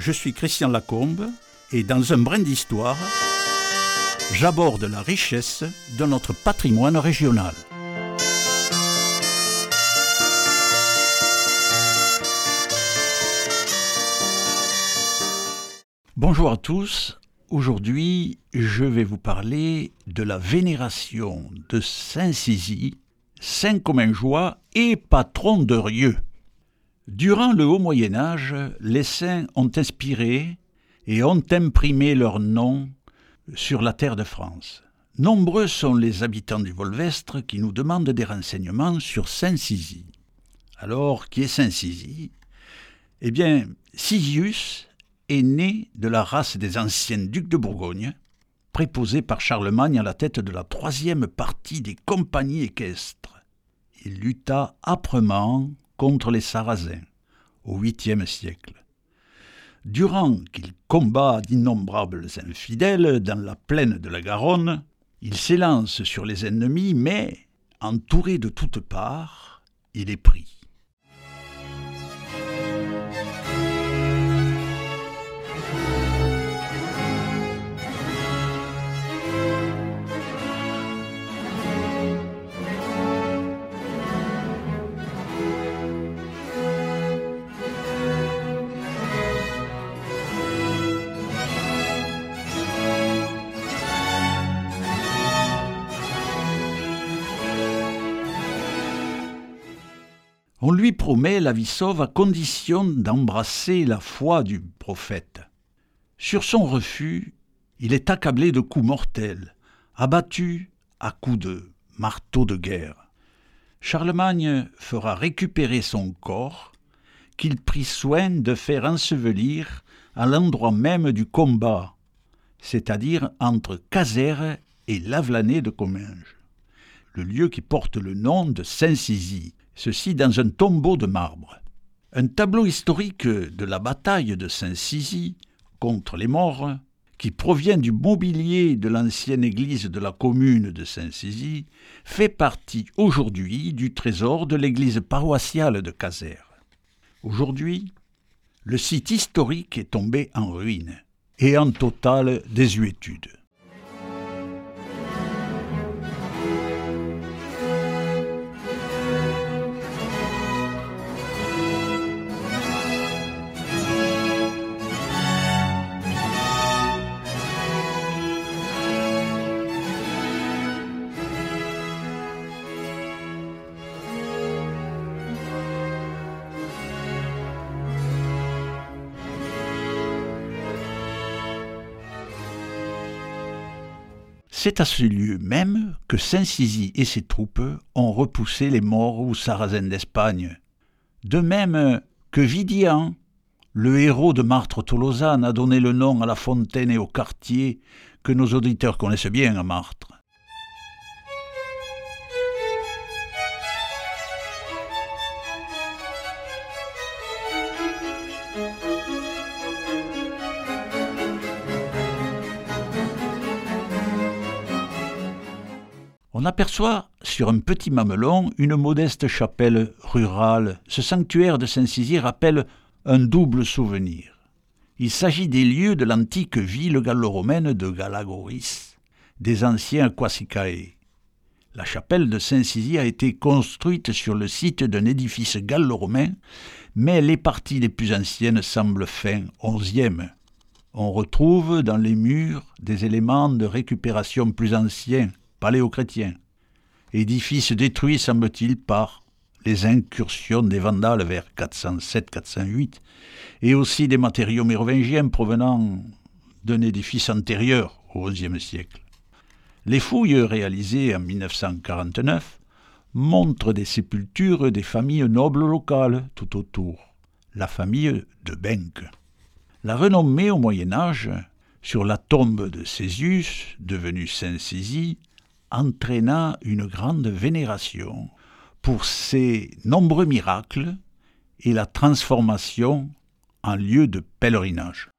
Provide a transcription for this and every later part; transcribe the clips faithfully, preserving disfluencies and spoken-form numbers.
je suis Christian Lacombe et dans un brin d'histoire, j'aborde la richesse de notre patrimoine régional. Bonjour à tous, aujourd'hui je vais vous parler de la vénération de Saint-Sizy, saint Comenjois et patron de Rieux. Durant le haut Moyen-Âge, les saints ont inspiré et ont imprimé leur nom sur la terre de France. Nombreux sont les habitants du Volvestre qui nous demandent des renseignements sur Saint-Sizy. Alors, qui est Saint-Sizy ? Eh bien, Sizius est né de la race des anciens ducs de Bourgogne, préposé par Charlemagne à la tête de la troisième partie des compagnies équestres. Il lutta âprement contre les Sarrasins, au huitième siècle. Durant qu'il combat d'innombrables infidèles dans la plaine de la Garonne, il s'élance sur les ennemis, mais, entouré de toutes parts, il est pris. On lui promet la vie sauve à condition d'embrasser la foi du prophète. Sur son refus, il est accablé de coups mortels, abattu à coups de marteau de guerre. Charlemagne fera récupérer son corps, qu'il prit soin de faire ensevelir à l'endroit même du combat, c'est-à-dire entre Casères et Lavelanet de Comminges, le lieu qui porte le nom de Saint-Sizy. Ceci dans un tombeau de marbre. Un tableau historique de la bataille de Saint-Sizy contre les morts, qui provient du mobilier de l'ancienne église de la commune de Saint-Sizy, fait partie aujourd'hui du trésor de l'église paroissiale de Casères. Aujourd'hui, le site historique est tombé en ruine et en totale désuétude. C'est à ce lieu même que Saint-Sizy et ses troupes ont repoussé les morts ou Sarrasins d'Espagne. De même que Vidian, le héros de Martre-Tolosane, a donné le nom à la fontaine et au quartier que nos auditeurs connaissent bien à Martre. On aperçoit sur un petit mamelon une modeste chapelle rurale. Ce sanctuaire de Saint-Sizy rappelle un double souvenir. Il s'agit des lieux de l'antique ville gallo-romaine de Galagoris, des anciens Quasicae. La chapelle de Saint-Sizy a été construite sur le site d'un édifice gallo-romain, mais les parties les plus anciennes semblent fin onzième. On retrouve dans les murs des éléments de récupération plus anciens, paléochrétien, édifice détruit, semble-t-il, par les incursions des Vandales vers quatre cent sept quatre cent huit, et aussi des matériaux mérovingiens provenant d'un édifice antérieur au onzième siècle. Les fouilles réalisées en mille neuf cent quarante-neuf montrent des sépultures des familles nobles locales tout autour, la famille de Benck. La renommée au Moyen-Âge sur la tombe de Césius, devenu Saint-Sizy, entraîna une grande vénération pour ses nombreux miracles et la transformation en lieu de pèlerinage.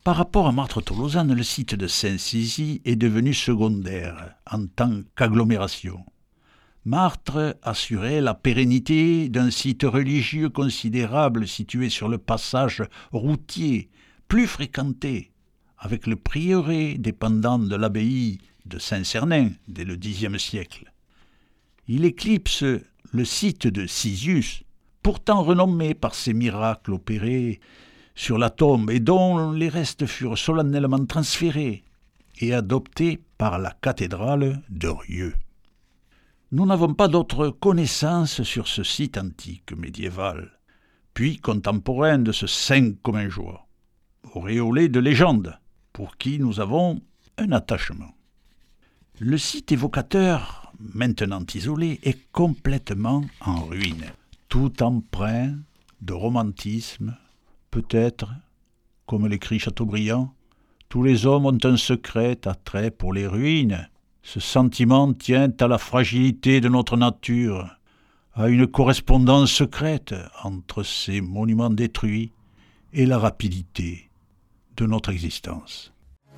Par rapport à Martres-Tolosane, le site de Saint-Sizy est devenu secondaire en tant qu'agglomération. Martres assurait la pérennité d'un site religieux considérable situé sur le passage routier, plus fréquenté, avec le prieuré dépendant de l'abbaye de Saint-Cernin dès le dixième siècle. Il éclipse le site de Sizius, pourtant renommé par ses miracles opérés sur la tombe et dont les restes furent solennellement transférés et adoptés par la cathédrale de Rieux. Nous n'avons pas d'autres connaissances sur ce site antique médiéval, puis contemporain de ce saint Commingeois, auréolé de légendes, pour qui nous avons un attachement. Le site évocateur, maintenant isolé, est complètement en ruine, tout empreint de romantisme. Peut-être, comme l'écrit Chateaubriand, tous les hommes ont un secret attrait pour les ruines. Ce sentiment tient à la fragilité de notre nature, à une correspondance secrète entre ces monuments détruits et la rapidité de notre existence.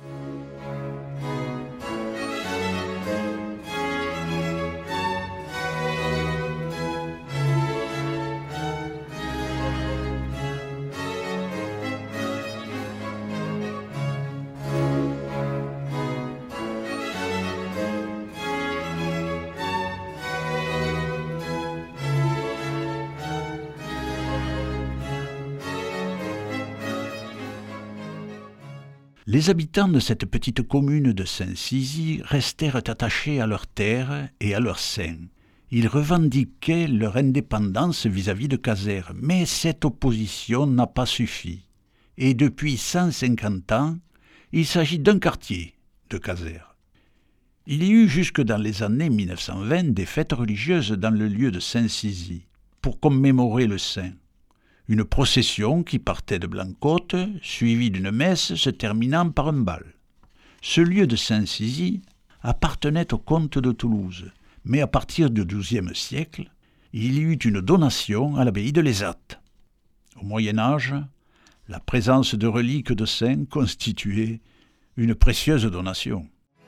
Les habitants de cette petite commune de Saint-Sizy restèrent attachés à leurs terres et à leurs saints. Ils revendiquaient leur indépendance vis-à-vis de Casères, mais cette opposition n'a pas suffi. Et depuis cent cinquante ans, il s'agit d'un quartier de Casères. Il y eut jusque dans les années mille neuf cent vingt des fêtes religieuses dans le lieu de Saint-Sizy pour commémorer le saint. Une procession qui partait de Blancotte, suivie d'une messe se terminant par un bal. Ce lieu de Saint-Sizy appartenait au comte de Toulouse, mais à partir du douzième siècle, il y eut une donation à l'abbaye de Lézat. Au Moyen Âge, la présence de reliques de saints constituait une précieuse donation.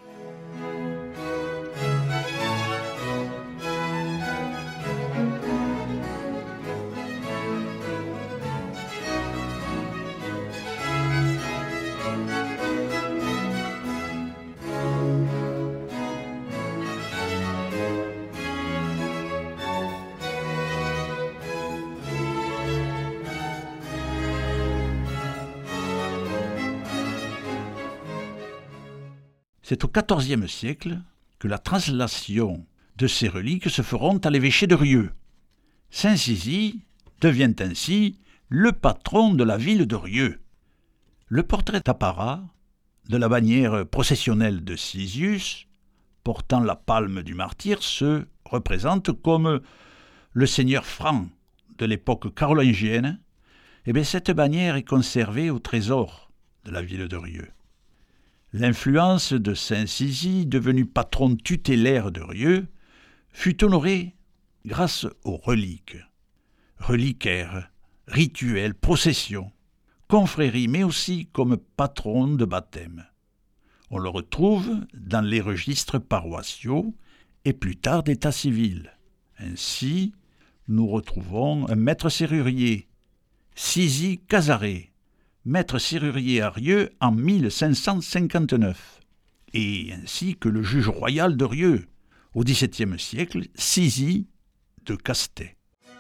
C'est au quatorzième siècle que la translation de ces reliques se feront à l'évêché de Rieux. Saint-Sizy devient ainsi le patron de la ville de Rieux. Le portrait apparat de la bannière processionnelle de Sizius, portant la palme du martyr, se représente comme le seigneur franc de l'époque carolingienne. Et bien cette bannière est conservée au trésor de la ville de Rieux. L'influence de Saint-Sizy, devenu patron tutélaire de Rieux, fut honorée grâce aux reliques. Reliquaires, rituels, processions, confréries, mais aussi comme patron de baptême. On le retrouve dans les registres paroissiaux et plus tard d'état civil. Ainsi, nous retrouvons un maître serrurier, Sizy Cazaret, maître serrurier à Rieux en mille cinq cent cinquante-neuf, et ainsi que le juge royal de Rieux, au dix-septième siècle, Sizy de Castet.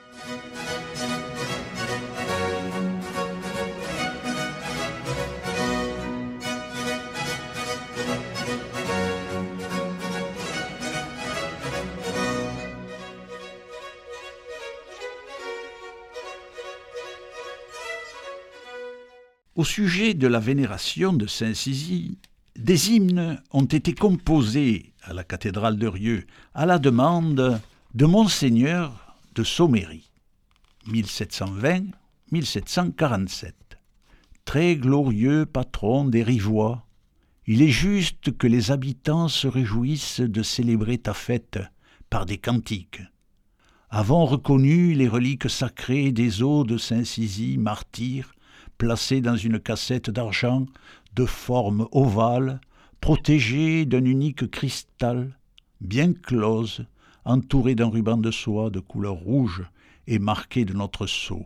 Au sujet de la vénération de Saint-Sizy, des hymnes ont été composés à la cathédrale de Rieux à la demande de Monseigneur de Sauméry, mille sept cent vingt à mille sept cent quarante-sept. Très glorieux patron des Rivois, il est juste que les habitants se réjouissent de célébrer ta fête par des cantiques. Avons reconnu les reliques sacrées des eaux de Saint-Sizy, martyr, placé dans une cassette d'argent de forme ovale, protégée d'un unique cristal, bien close, entourée d'un ruban de soie de couleur rouge et marqué de notre sceau.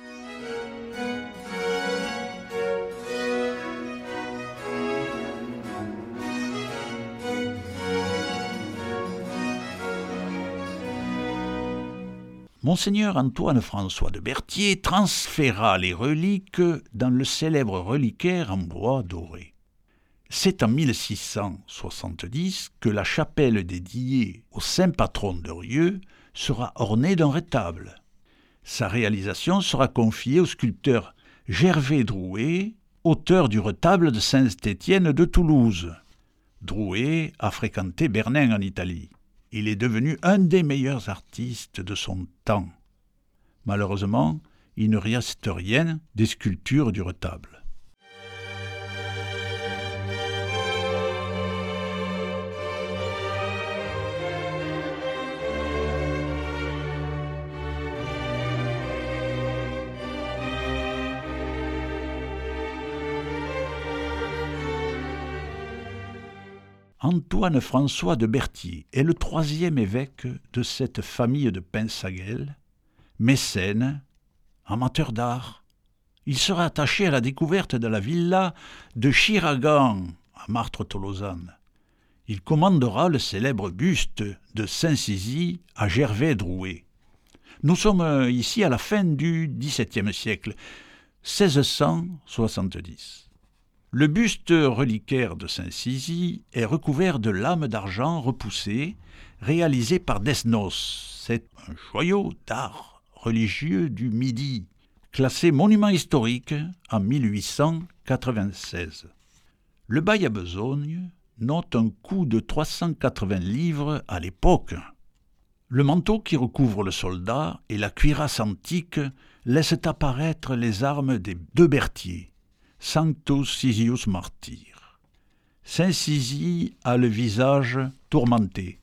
Monseigneur Antoine-François de Berthier transféra les reliques dans le célèbre reliquaire en bois doré. C'est en mille six cent soixante-dix que la chapelle dédiée au saint patron de Rieux sera ornée d'un retable. Sa réalisation sera confiée au sculpteur Gervais Drouet, auteur du retable de Saint-Étienne de Toulouse. Drouet a fréquenté Bernin en Italie. Il est devenu un des meilleurs artistes de son temps. Malheureusement, il ne reste rien des sculptures du retable. Antoine-François de Berthier est le troisième évêque de cette famille de Pinsaguel, mécène, amateur d'art. Il sera attaché à la découverte de la villa de Chiragan, à Martre-Tolosane. Il commandera le célèbre buste de Saint-Sizy à Gervais Drouet. Nous sommes ici à la fin du dix-septième siècle, seize cent soixante-dix. Le buste reliquaire de Saint-Sizy est recouvert de lames d'argent repoussées, réalisées par Desnos. C'est un joyau d'art religieux du Midi, classé monument historique en mille huit cent quatre-vingt-seize. Le bail à besogne note un coût de trois cent quatre-vingts livres à l'époque. Le manteau qui recouvre le soldat et la cuirasse antique laissent apparaître les armes des deux Berthier. Sanctus Sizius Martyr. Saint-Sizy a le visage tourmenté,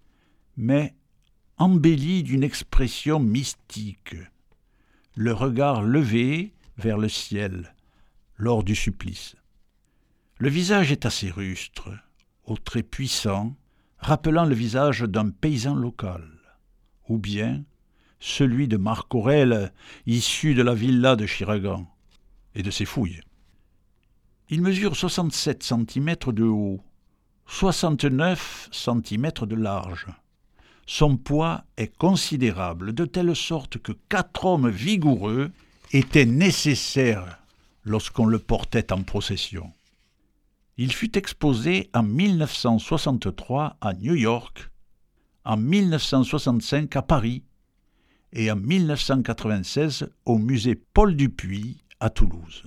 mais embelli d'une expression mystique, le regard levé vers le ciel lors du supplice. Le visage est assez rustre, aux traits puissants, rappelant le visage d'un paysan local, ou bien celui de Marc Aurèle, issu de la villa de Chiragan et de ses fouilles. Il mesure soixante-sept centimètres de haut, soixante-neuf centimètres de large. Son poids est considérable, de telle sorte que quatre hommes vigoureux étaient nécessaires lorsqu'on le portait en procession. Il fut exposé en mille neuf cent soixante-trois à New York, en mille neuf cent soixante-cinq à Paris et en mille neuf cent quatre-vingt-seize au musée Paul Dupuy à Toulouse.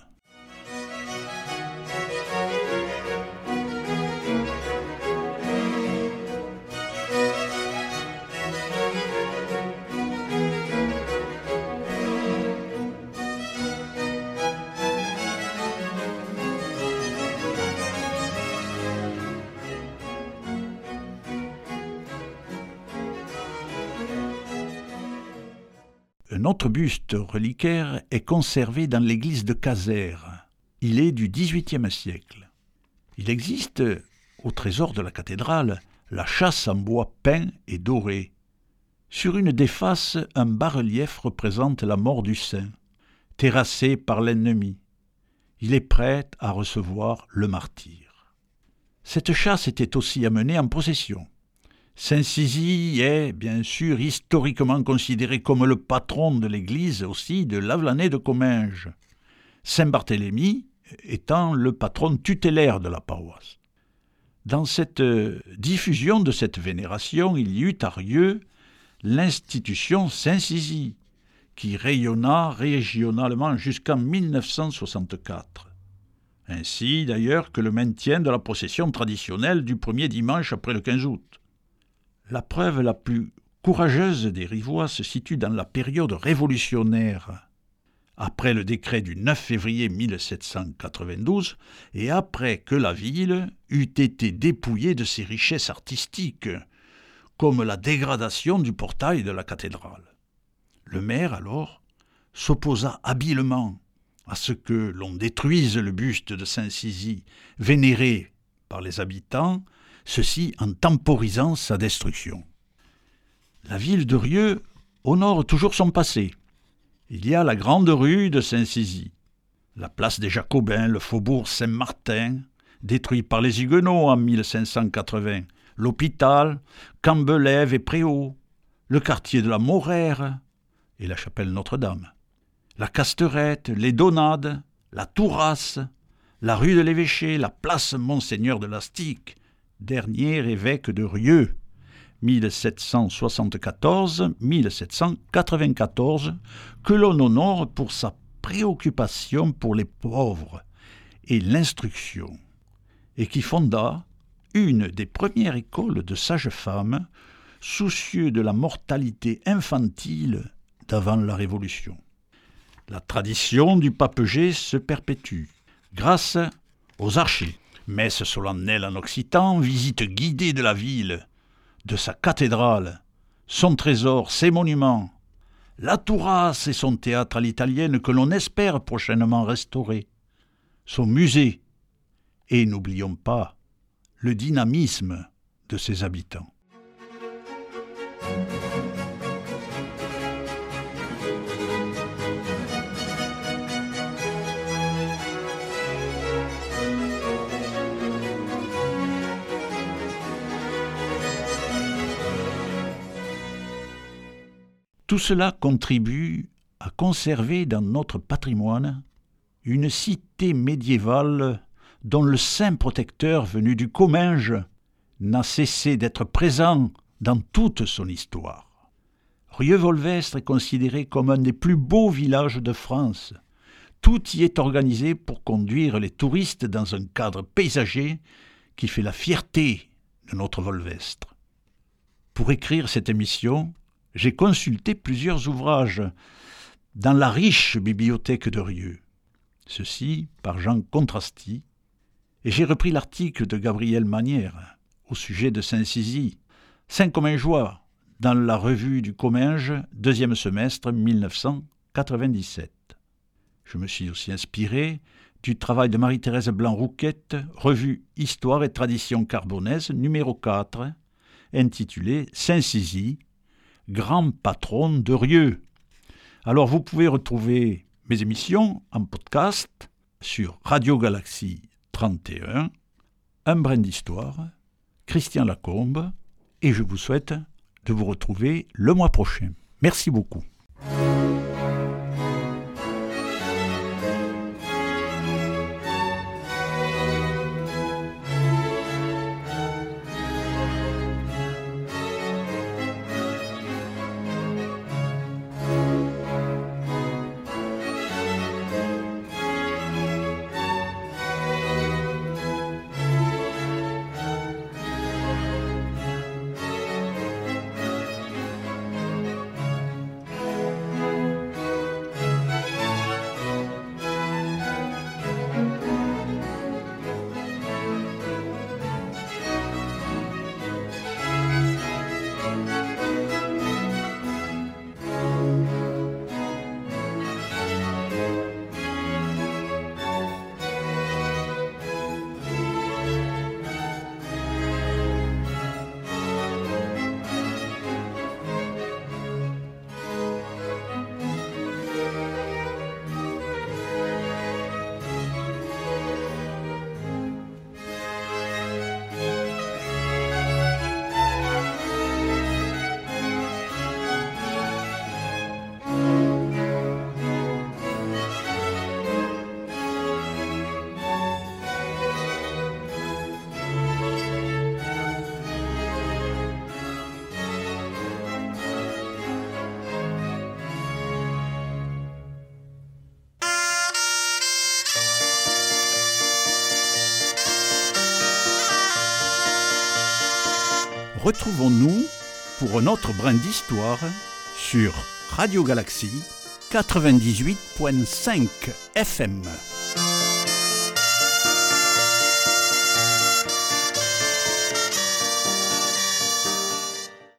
Un autre buste reliquaire est conservé dans l'église de Casères. Il est du dix-huitième siècle. Il existe, au trésor de la cathédrale, la châsse en bois peint et doré. Sur une des faces, un bas-relief représente la mort du saint, terrassé par l'ennemi. Il est prêt à recevoir le martyr. Cette châsse était aussi amenée en procession. Saint-Sizy est, bien sûr, historiquement considéré comme le patron de l'église aussi de Lavelanet de Comminges, Saint-Barthélemy étant le patron tutélaire de la paroisse. Dans cette diffusion de cette vénération, il y eut à Rieux l'institution Saint-Sizy, qui rayonna régionalement jusqu'en mille neuf cent soixante-quatre. Ainsi d'ailleurs que le maintien de la procession traditionnelle du premier dimanche après le quinze août. La preuve la plus courageuse des Rivois se situe dans la période révolutionnaire, après le décret du neuf février mille sept cent quatre-vingt-douze et après que la ville eût été dépouillée de ses richesses artistiques, comme la dégradation du portail de la cathédrale. Le maire, alors, s'opposa habilement à ce que l'on détruise le buste de Saint-Sizy, vénéré par les habitants, ceci en temporisant sa destruction. La ville de Rieux honore toujours son passé. Il y a la grande rue de Saint-Sizy, la place des Jacobins, le faubourg Saint-Martin, détruit par les Huguenots en mille cinq cent quatre-vingts, l'hôpital, Cambelève et Préaux, le quartier de la Morère et la chapelle Notre-Dame, la Casterette, les Donades, la Tourasse, la rue de l'Évêché, la place Monseigneur de Lastic, dernier évêque de Rieux, mille sept cent soixante-quatorze à mille sept cent quatre-vingt-quatorze, que l'on honore pour sa préoccupation pour les pauvres et l'instruction, et qui fonda une des premières écoles de sages-femmes, soucieux de la mortalité infantile d'avant la Révolution. La tradition du papeget se perpétue grâce aux archers. Messe solennelle en occitan, visite guidée de la ville, de sa cathédrale, son trésor, ses monuments, la Tourasse et son théâtre à l'italienne que l'on espère prochainement restaurer, son musée, et n'oublions pas le dynamisme de ses habitants. Tout cela contribue à conserver dans notre patrimoine une cité médiévale dont le saint protecteur venu du Comminges n'a cessé d'être présent dans toute son histoire. Rieux-Volvestre est considéré comme un des plus beaux villages de France. Tout y est organisé pour conduire les touristes dans un cadre paysager qui fait la fierté de notre Volvestre. Pour écrire cette émission, j'ai consulté plusieurs ouvrages dans la riche bibliothèque de Rieux, ceci par Jean Contrasty, et j'ai repris l'article de Gabriel Manière au sujet de Saint-Sizy, Saint-Commingeois, dans la revue du Comminges, deuxième semestre mille neuf cent quatre-vingt-dix-sept. Je me suis aussi inspiré du travail de Marie-Thérèse Blanc-Rouquette, revue Histoire et Tradition Carbonnaise, numéro quatre, intitulé Saint-Sizy, grand patron de Rieux. Alors vous pouvez retrouver mes émissions en podcast sur Radio Galaxie trente et un, Un brin d'histoire, Christian Lacombe, et je vous souhaite de vous retrouver le mois prochain. Merci beaucoup. Retrouvons-nous pour un autre brin d'histoire sur Radio Galaxie quatre-vingt-dix-huit virgule cinq F M.